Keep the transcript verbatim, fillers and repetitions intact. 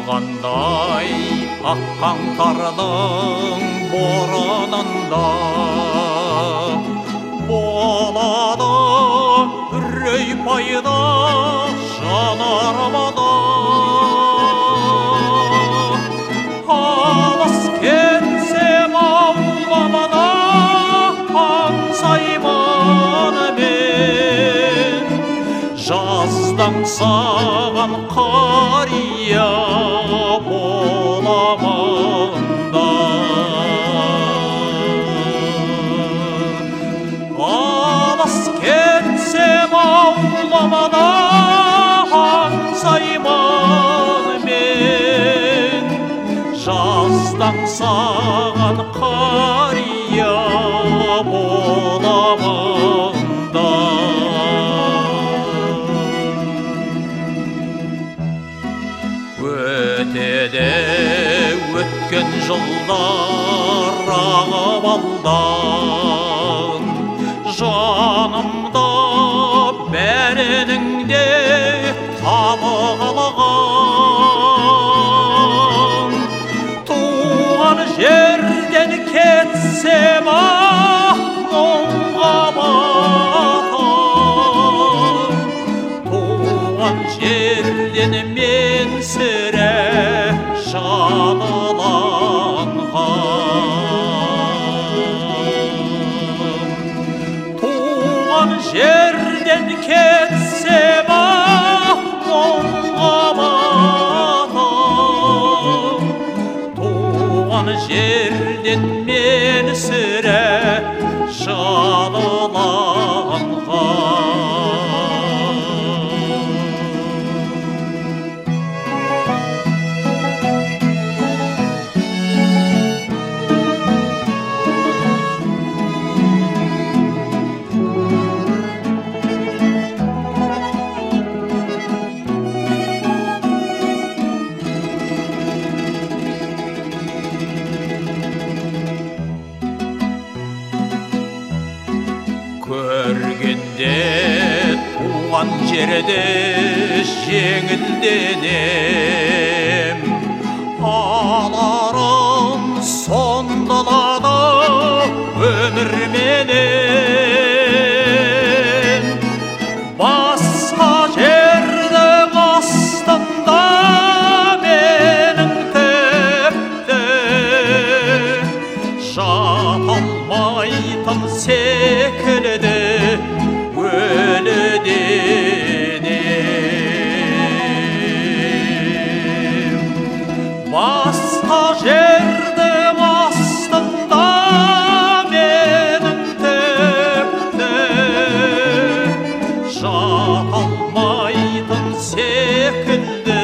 қалғандай ақ қаңтардың боранында болады үрей пайда жанармада. Алыс кетсем ауламада аңсаймын мен, жаздан саған қария боламын да. Алыс кетсем ауламада аңсаймын мен, жаздан саған қария боламын да. Өтеді өткен жылдар ағып алдан, жанымда бәрінің де табы қалған. Туған жерден кетсем ақ мұңға батам, туған жерден мен сірә жадыланғам. Туған жерден кетсем ақ мұңға батам, туған жерден мен сірә жадыланғам. Көргенде туған жерде жеңілденем, аларым сондалады өмірменен. Басқа жердің астында менің тіпті жата алмайтын секілді өліденем. Басқа жердің астында менің тіпті жата алмайтын секілді